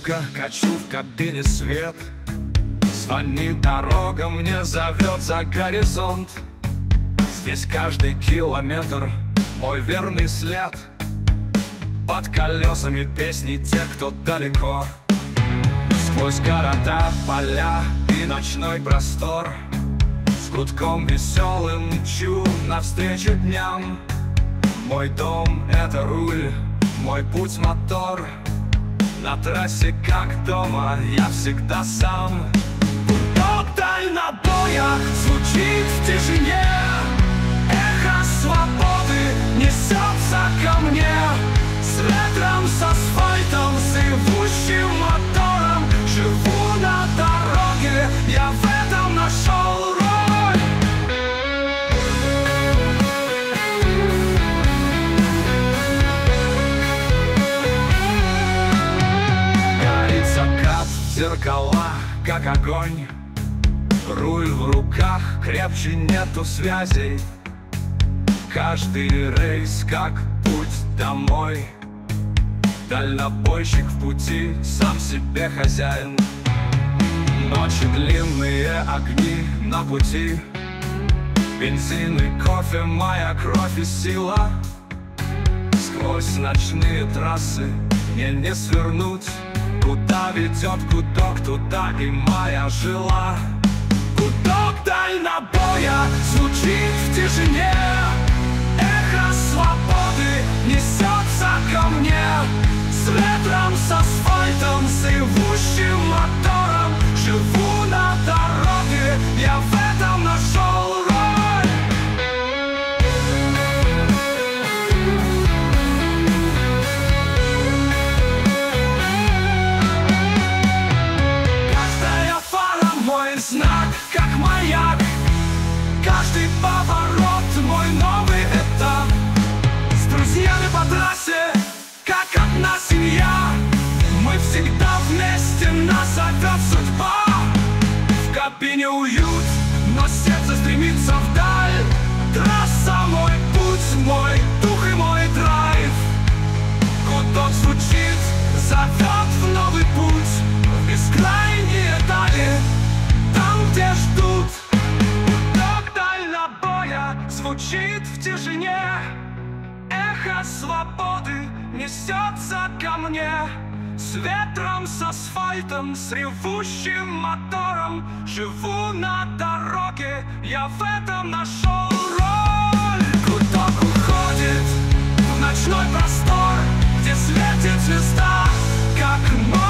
Музыка, качу в кабине свет. Звонит дорога, мне зовет за горизонт. Здесь каждый километр мой верный след. Под колесами песни те, кто далеко. Сквозь города, поля и ночной простор, с гудком веселым мчу навстречу дням. Мой дом — это руль, мой путь — мотор. На трассе как дома, я всегда сам. Гудок дальнобоя звучит в тишине. Эхо свободы несется ко мне. С ветром, с асфальтом, с ревущим мотором. Живу на дороге, я в этом нашел роль. Горит закат, зеркала, как огонь. Руль в руках, крепче нету связей. Каждый рейс как путь домой. Дальнобойщик в пути, сам себе хозяин. Ночи длинные, огни на пути. Бензин и кофе, моя кровь и сила. Сквозь ночные трассы мне не свернуть. Куда ведет гудок, туда и моя жила. Гудок дальнобоя звучит в тишине. Эхо свободы несется ко мне. С ветром, с асфальтом, с ревущим мотором. Живу на дороге, я в этом нашел роль. Каждая фара мой знак, как маяк. Каждый поворот мой новый этап. С друзьями по трассе, как одна семья. Мы всегда вместе, нас зовет судьба. В кабине уют, но сердце стремится вдаль. Трасса мой путь, мой дух и мой драйв. Гудок звучит, зовет в новый путь. В бескрайние дали, там, где ждут. Гудок дальнобоя звучит в тишине. Эхо свободы несется ко мне. С ветром, с асфальтом, с ревущим мотором. Живу на дороге, я в этом нашел роль. Гудок уходит в ночной простор, где светит звезда, как ночь.